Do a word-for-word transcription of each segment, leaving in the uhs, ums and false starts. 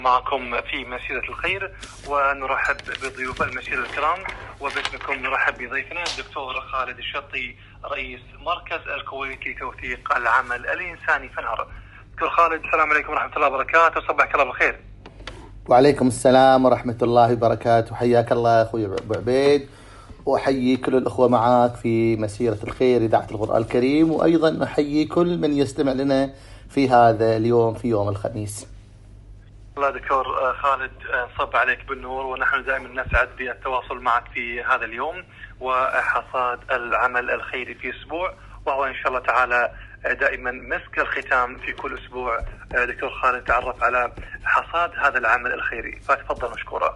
معكم في مسيرة الخير، ونرحب بضيوف المسيرة الكرام، وباسمكم نرحب بضيفنا الدكتور خالد الشطي، رئيس مركز الكويت لتوثيق العمل الإنساني فنار. دكتور خالد، السلام عليكم ورحمة الله وبركاته، صبحك الله بالخير. وعليكم السلام ورحمة الله وبركاته، حياك الله أخوي أبو عبيد، وأحيي كل الأخوة معك في مسيرة الخير إذاعة القرآن الكريم، وأيضا أحيي كل من يستمع لنا في هذا اليوم في يوم الخميس. الله دكتور خالد، نصب عليك بالنور، ونحن دائما نسعد بالتواصل معك في هذا اليوم وحصاد العمل الخيري في أسبوع، وهو إن شاء الله تعالى دائما مسك الختام في كل أسبوع. دكتور خالد، تعرف على حصاد هذا العمل الخيري، فتفضل مشكورا.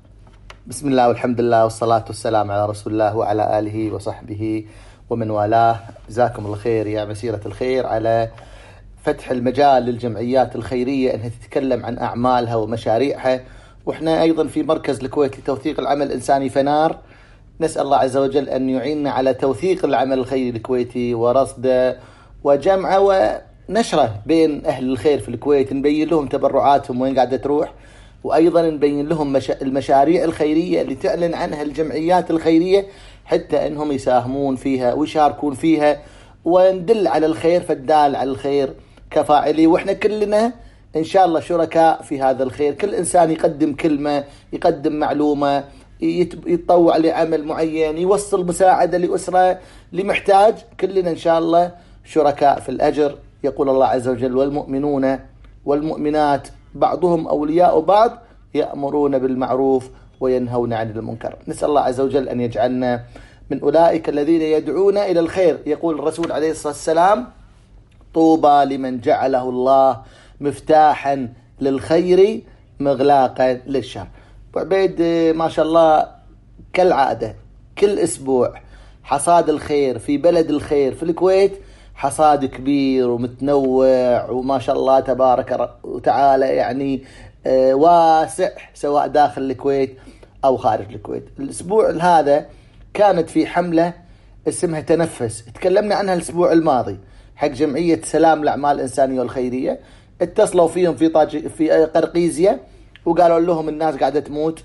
بسم الله والحمد لله والصلاة والسلام على رسول الله وعلى آله وصحبه ومن والاه. جزاكم الله خير يا مسيرة الخير على فتح المجال للجمعيات الخيرية أنها تتكلم عن أعمالها ومشاريعها، وإحنا أيضا في مركز الكويت لتوثيق العمل الإنساني فنار نسأل الله عز وجل أن يعيننا على توثيق العمل الخيري الكويتي ورصده وجمعه ونشره بين أهل الخير في الكويت، نبين لهم تبرعاتهم وين قاعدة تروح، وأيضا نبين لهم مشا... المشاريع الخيرية اللي تعلن عنها الجمعيات الخيرية حتى أنهم يساهمون فيها ويشاركون فيها، وندل على الخير فالدال على الخير كفاعلي، وإحنا كلنا إن شاء الله شركاء في هذا الخير. كل إنسان يقدم كلمة، يقدم معلومة، يتطوع لعمل معين، يوصل مساعدة لأسرة لمحتاج، كلنا إن شاء الله شركاء في الأجر. يقول الله عز وجل: والمؤمنون والمؤمنات بعضهم أولياء بعض يأمرون بالمعروف وينهون عن المنكر. نسأل الله عز وجل أن يجعلنا من أولئك الذين يدعون إلى الخير. يقول الرسول عليه الصلاة والسلام: طوبى لمن جعله الله مفتاحا للخير مغلاقا للشر. وعبيد ما شاء الله كالعادة كل أسبوع حصاد الخير في بلد الخير في الكويت، حصاد كبير ومتنوع وما شاء الله تبارك وتعالى، يعني واسع سواء داخل الكويت أو خارج الكويت. الأسبوع هذا كانت في حملة اسمها تنفس، تكلمنا عنها الأسبوع الماضي حق جمعية سلام الأعمال الإنسانية والخيرية. اتصلوا فيهم في طاج... في قرقيزية وقالوا لهم الناس قاعدة تموت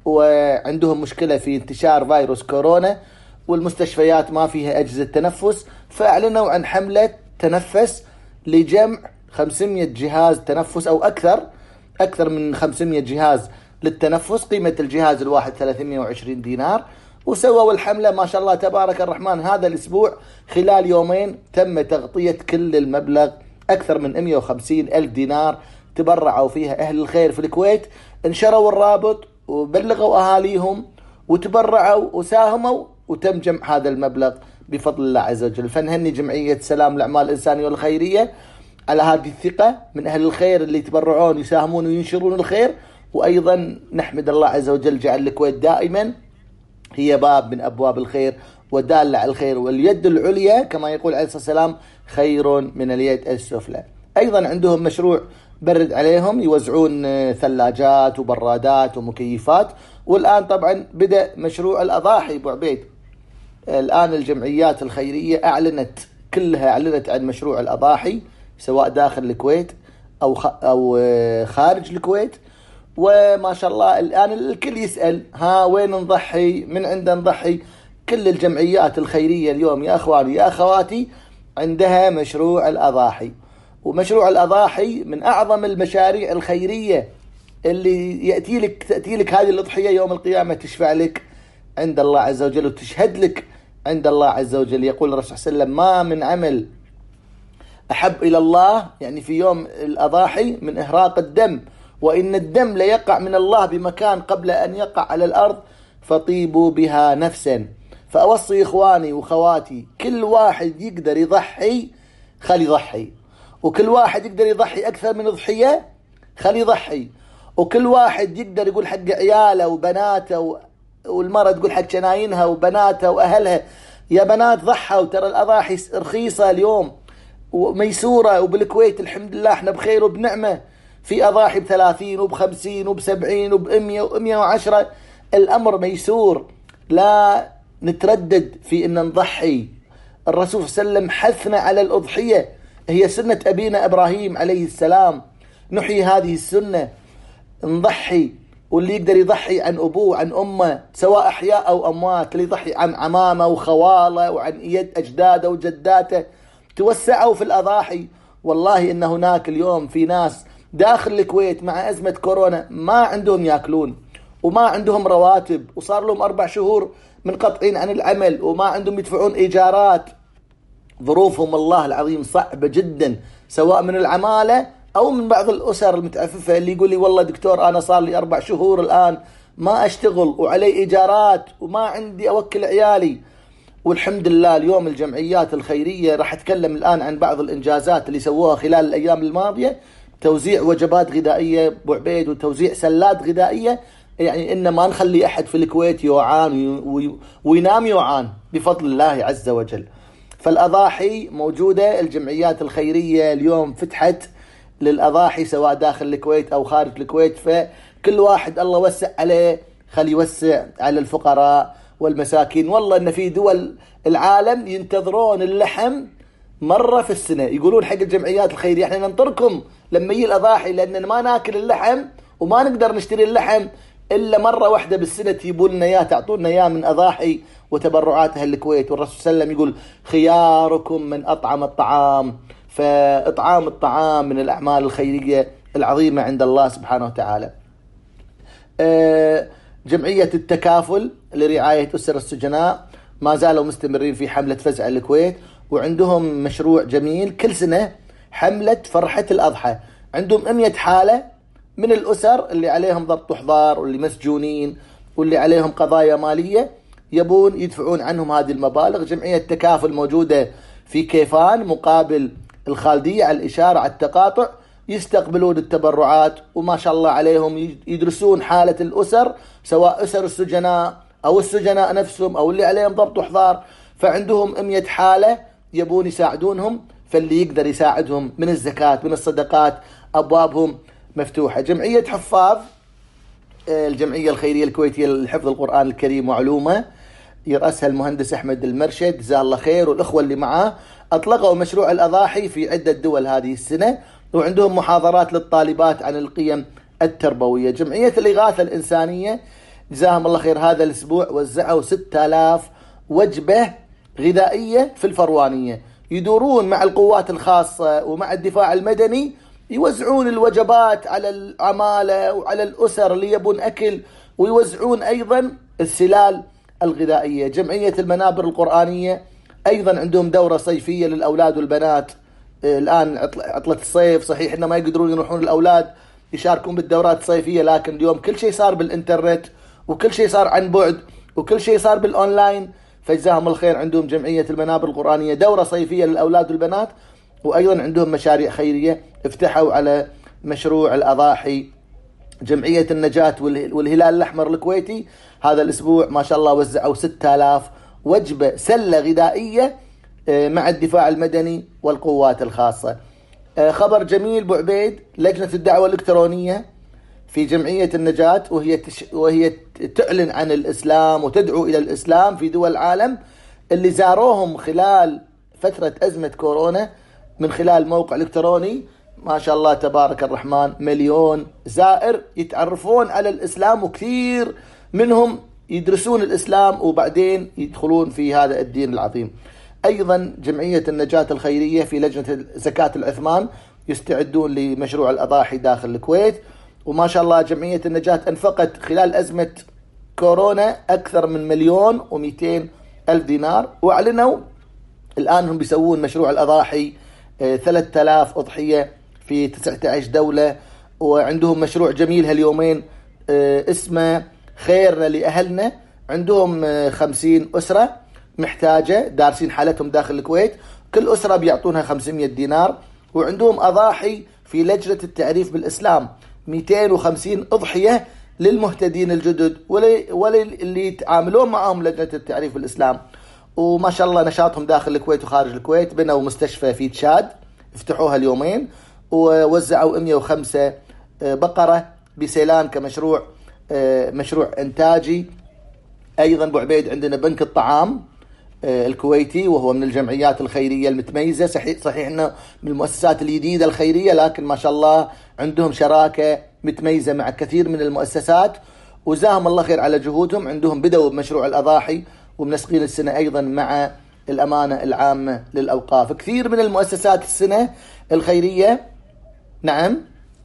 وعندهم مشكلة في انتشار فيروس كورونا والمستشفيات ما فيها أجهزة تنفس، فأعلنوا عن حملة تنفس لجمع خمسمائة جهاز تنفس أو أكثر أكثر من خمسمائة جهاز للتنفس، قيمة الجهاز الواحد ثلاثمائة وعشرين دينار. وسووا الحملة ما شاء الله تبارك الرحمن. هذا الأسبوع خلال يومين تم تغطية كل المبلغ، أكثر من مئة وخمسين ألف دينار تبرعوا فيها أهل الخير في الكويت، انشروا الرابط وبلغوا أهاليهم وتبرعوا وساهموا، وتم جمع هذا المبلغ بفضل الله عز وجل. فنهني جمعية سلام الأعمال الإنسانية والخيرية على هذه الثقة من أهل الخير اللي يتبرعون يساهمون وينشرون الخير، وأيضا نحمد الله عز وجل جعل الكويت دائما هي باب من أبواب الخير ودال على الخير، واليد العليا كما يقول عليه الصلاة والسلام خير من اليد السفلى. أيضا عندهم مشروع برد عليهم، يوزعون ثلاجات وبرادات ومكيفات. والآن طبعا بدأ مشروع الأضاحي أبو عبيد. الآن الجمعيات الخيرية أعلنت كلها أعلنت عن مشروع الأضاحي سواء داخل الكويت أو أو خارج الكويت، وما شاء الله الآن الكل يسأل ها وين نضحي، من عندنا نضحي. كل الجمعيات الخيرية اليوم يا أخواني يا أخواتي عندها مشروع الأضاحي، ومشروع الأضاحي من أعظم المشاريع الخيرية اللي يأتي لك تأتي لك هذه الأضحية يوم القيامة تشفع لك عند الله عز وجل وتشهد لك عند الله عز وجل. يقول الرسول صلى الله عليه وسلم: ما من عمل أحب إلى الله يعني في يوم الأضاحي من إهراق الدم، وإن الدم ليقع من الله بمكان قبل أن يقع على الأرض فطيبوا بها نفسا. فأوصي إخواني وخواتي كل واحد يقدر يضحي خلي يضحي، وكل واحد يقدر يضحي أكثر من ضحية خلي يضحي، وكل واحد يقدر يقول حق عياله وبناته، والمرأة تقول حق شناينها وبناتها وأهلها يا بنات ضحوا، ترى الأضاحي رخيصة اليوم وميسورة، وبالكويت الحمد لله احنا بخير وبنعمة، في أضاحي بثلاثين وبخمسين وبسبعين وبأمية وأمية وعشرة. الأمر ميسور، لا نتردد في أن نضحي. الرسول صلى الله عليه وسلم حثنا على الأضحية، هي سنة أبينا إبراهيم عليه السلام، نحيي هذه السنة. نضحي، واللي يقدر يضحي عن أبوه عن أمه سواء أحياء أو أموات، اللي يضحي عن عمامه وخواله وعن يد أجداده وجداته، توسعوا في الأضاحي. والله إن هناك اليوم في ناس داخل الكويت مع أزمة كورونا ما عندهم يأكلون وما عندهم رواتب، وصار لهم أربع شهور منقطعين عن العمل وما عندهم يدفعون إيجارات. ظروفهم والله العظيم صعبة جدا، سواء من العمالة أو من بعض الأسر المتعففة اللي يقول لي والله دكتور أنا صار لي أربع شهور الآن ما أشتغل وعلي إيجارات وما عندي أوكل عيالي. والحمد لله اليوم الجمعيات الخيرية راح أتكلم الآن عن بعض الإنجازات اللي سووها خلال الأيام الماضية، توزيع وجبات غذائية بعبيد وتوزيع سلات غذائية، يعني إن ما نخلي أحد في الكويت يوعان وينام يوعان بفضل الله عز وجل. فالأضاحي موجودة، الجمعيات الخيرية اليوم فتحت للأضاحي سواء داخل الكويت أو خارج الكويت، فكل واحد الله وسع عليه خلي يوسع على الفقراء والمساكين. والله إن في دول العالم ينتظرون اللحم مرة في السنة، يقولون حق الجمعيات الخيرية احنا ننطركم لما يجي الأضاحي لأننا ما ناكل اللحم وما نقدر نشتري اللحم إلا مرة واحدة بالسنة، تجيبون لنا إياه تعطونا إياه من أضاحي وتبرعات أهل الكويت. والرسول صلى الله عليه وسلم يقول خياركم من أطعم الطعام، فإطعام الطعام من الأعمال الخيرية العظيمة عند الله سبحانه وتعالى. جمعية التكافل لرعاية أسر السجناء ما زالوا مستمرين في حملة فزع الكويت، وعندهم مشروع جميل كل سنة حملة فرحة الأضحى. عندهم مئة حالة من الأسر اللي عليهم ضبط وحضار واللي مسجونين واللي عليهم قضايا مالية يبون يدفعون عنهم هذه المبالغ. جمعية التكافل موجودة في كيفان مقابل الخالدية على الإشارة على التقاطع، يستقبلون التبرعات وما شاء الله عليهم يدرسون حالة الأسر سواء أسر السجناء أو السجناء نفسهم أو اللي عليهم ضبط وحضار، فعندهم مئة حالة يبون يساعدونهم، فاللي يقدر يساعدهم من الزكاة من الصدقات أبوابهم مفتوحة. جمعية حفاظ الجمعية الخيرية الكويتية لحفظ القرآن الكريم وعلومه يرأسها المهندس أحمد المرشد جزاه الله خير والأخوة اللي معاه، أطلقوا مشروع الأضاحي في عدة دول هذه السنة، وعندهم محاضرات للطالبات عن القيم التربوية. جمعية الإغاثة الإنسانية جزاهم الله خير هذا الأسبوع وزعوا ستة آلاف وجبة غذائية في الفروانية، يدورون مع القوات الخاصة ومع الدفاع المدني يوزعون الوجبات على العمالة وعلى الأسر اللي يبون أكل، ويوزعون أيضا السلال الغذائية. جمعية المنابر القرآنية أيضا عندهم دورة صيفية للأولاد والبنات الآن عطلة الصيف، صحيح إنه ما يقدرون يروحون الأولاد يشاركون بالدورات الصيفية، لكن اليوم كل شيء صار بالإنترنت وكل شيء صار عن بعد وكل شيء صار بالأونلاين، فجزاهم الخير عندهم جمعية المنابر القرآنية دورة صيفية للأولاد والبنات، وأيضا عندهم مشاريع خيرية افتحوا على مشروع الأضاحي. جمعية النجاة والهلال الأحمر الكويتي هذا الأسبوع ما شاء الله وزعوا ستة آلاف وجبة سلة غذائية مع الدفاع المدني والقوات الخاصة. خبر جميل بعبيد، لجنة الدعوة الإلكترونية في جمعية النجاة وهي تش... وهي تعلن عن الإسلام وتدعو إلى الإسلام في دول العالم، اللي زاروهم خلال فترة أزمة كورونا من خلال موقع إلكتروني ما شاء الله تبارك الرحمن مليون زائر يتعرفون على الإسلام، وكثير منهم يدرسون الإسلام وبعدين يدخلون في هذا الدين العظيم. أيضا جمعية النجاة الخيرية في لجنة زكاة العثمان يستعدون لمشروع الأضاحي داخل الكويت، وما شاء الله جمعية النجاة أنفقت خلال أزمة كورونا أكثر من مليون ومئتين ألف دينار، وأعلنوا الآن هم بيسوون مشروع الأضاحي ثلاثة آلاف أضحية في تسعة عشر دولة، وعندهم مشروع جميل هاليومين اسمه خيرنا لأهلنا، عندهم خمسين أسرة محتاجة دارسين حالتهم داخل الكويت، كل أسرة بيعطونها خمسمائة دينار، وعندهم أضاحي في لجنة التعريف بالإسلام مئتين وخمسين أضحية للمهتدين الجدد وللي يتعاملون معهم لجنة التعريف بالإسلام. وما شاء الله نشاطهم داخل الكويت وخارج الكويت، بنوا مستشفى في تشاد افتحوها اليومين، ووزعوا مئة وخمسة بقرة بسيلان كمشروع مشروع إنتاجي. أيضا بعبيد عندنا بنك الطعام الكويتي وهو من الجمعيات الخيرية المتميزة، صحيح صحيح انه من المؤسسات الجديدة الخيرية، لكن ما شاء الله عندهم شراكة متميزة مع كثير من المؤسسات، وجزاهم الله خير على جهودهم. عندهم بدأوا بمشروع الأضاحي ومنسقين السنة أيضا مع الأمانة العامة للأوقاف. كثير من المؤسسات السنة الخيرية. نعم،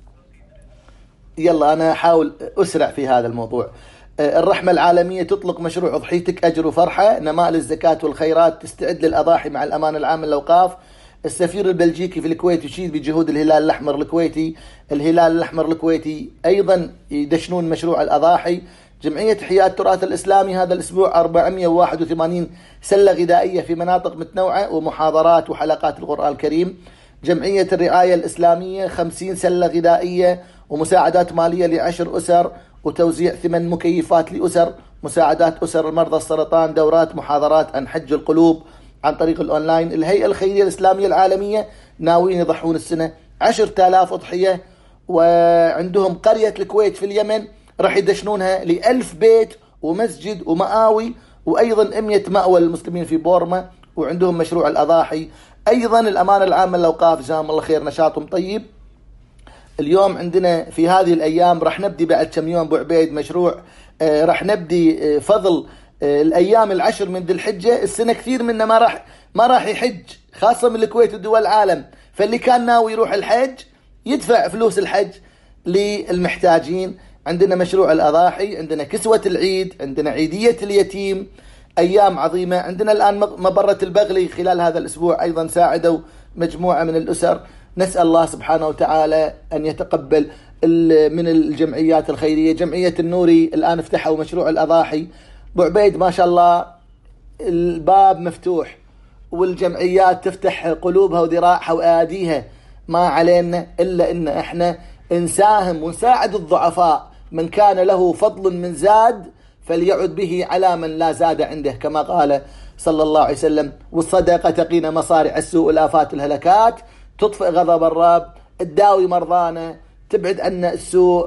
يلا أنا أحاول أسرع في هذا الموضوع. الرحمة العالمية تطلق مشروع أضحيتك أجر وفرحة، نماء للزكاة والخيرات، تستعد للأضاحي مع الأمانة العامة للأوقاف. السفير البلجيكي في الكويت يشيد بجهود الهلال الأحمر الكويتي. الهلال الأحمر الكويتي أيضا يدشنون مشروع الأضاحي. جمعية إحياء التراث الإسلامي هذا الأسبوع أربعمئة وواحد وثمانين سلة غذائية في مناطق متنوعة ومحاضرات وحلقات القرآن الكريم. جمعية الرعاية الإسلامية خمسين سلة غذائية ومساعدات مالية لعشر أسر وتوزيع ثمان مكيفات لأسر. مساعدات أسر مرضى السرطان، دورات محاضرات عن حج القلوب عن طريق الأونلاين. الهيئة الخيرية الإسلامية العالمية ناويين يضحون السنة عشرة آلاف أضحية، وعندهم قرية الكويت في اليمن راح يدشنونها لألف بيت ومسجد ومآوي، وأيضا مئة مأوى للمسلمين في بورما، وعندهم مشروع الأضاحي. أيضا الأمانة العامة للأوقاف جزاهم الله خير نشاطهم طيب. اليوم عندنا في هذه الأيام راح نبدي بعد كم يوم أبو عبيد مشروع آه راح نبدي آه فضل آه الأيام العشر من ذي الحجة. السنة كثير منا ما راح ما راح يحج، خاصة من الكويت ودول العالم، فاللي كان ناوي يروح الحج يدفع فلوس الحج للمحتاجين. عندنا مشروع الأضاحي، عندنا كسوة العيد، عندنا عيدية اليتيم، أيام عظيمة. عندنا الآن مبرة البغلي خلال هذا الأسبوع أيضا ساعدوا مجموعة من الأسر. نسأل الله سبحانه وتعالى أن يتقبل من الجمعيات الخيرية. جمعية النوري الآن افتحوا مشروع الأضاحي. أبو عبيد ما شاء الله الباب مفتوح، والجمعيات تفتح قلوبها وذراعها وأياديها. ما علينا إلا إن إحنا نساهم ونساعد الضعفاء. من كان له فضل من زاد فليعد به على من لا زاد عنده، كما قال صلى الله عليه وسلم. والصدقة تقينا مصارع السوء والآفات الهلكات، تطفئ غضب الرب، تداوي مرضانا، تبعد عنا السوء،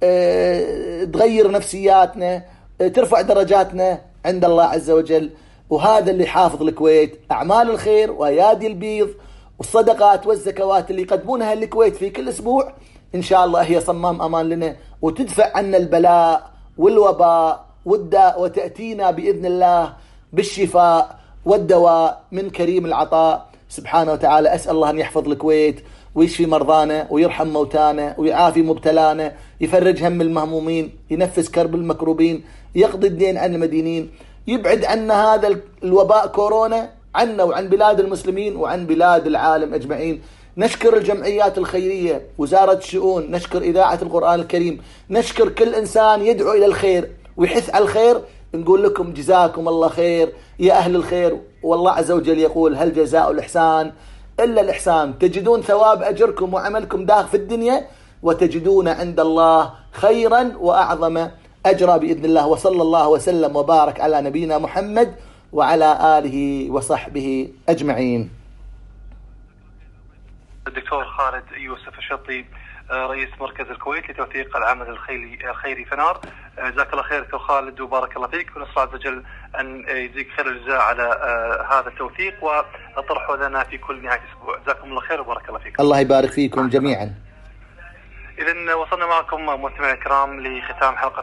اه تغير نفسياتنا، اه ترفع درجاتنا عند الله عز وجل. وهذا اللي حافظ الكويت، أعمال الخير وأيادي البيض والصدقات والزكوات اللي يقدمونها الكويت في كل أسبوع إن شاء الله هي صمام أمان لنا، وتدفع عنا البلاء والوباء والداء، وتأتينا بإذن الله بالشفاء والدواء من كريم العطاء سبحانه وتعالى. أسأل الله أن يحفظ الكويت ويشفي مرضانا ويرحم موتانا ويعافي مبتلانا، يفرج هم المهمومين، ينفس كرب المكروبين، يقضي الدين عن المدينين، يبعد عنا هذا الوباء كورونا عنا وعن بلاد المسلمين وعن بلاد العالم أجمعين. نشكر الجمعيات الخيرية، وزارة الشؤون، نشكر إذاعة القرآن الكريم، نشكر كل إنسان يدعو إلى الخير ويحث على الخير. نقول لكم جزاكم الله خير يا أهل الخير. والله عز وجل يقول هل جزاء الإحسان إلا الإحسان، تجدون ثواب أجركم وعملكم داخل في الدنيا وتجدون عند الله خيرا وأعظم أجرا بإذن الله. وصلى الله وسلم وبارك على نبينا محمد وعلى آله وصحبه أجمعين. الدكتور خالد يوسف الشطي رئيس مركز الكويت لتوثيق العمل الخيري الخيري فنار. جزاك الله خير دكتور خالد وبارك الله فيك، ونسأل الله عز وجل أن يجزيك خير الجزاء على هذا التوثيق وطرحه لنا في كل نهاية أسبوع. جزاكم الله خير وبارك الله فيك. الله يبارك فيكم جميعا. إذن وصلنا معكم مستمعينا الكرام لختام حلقة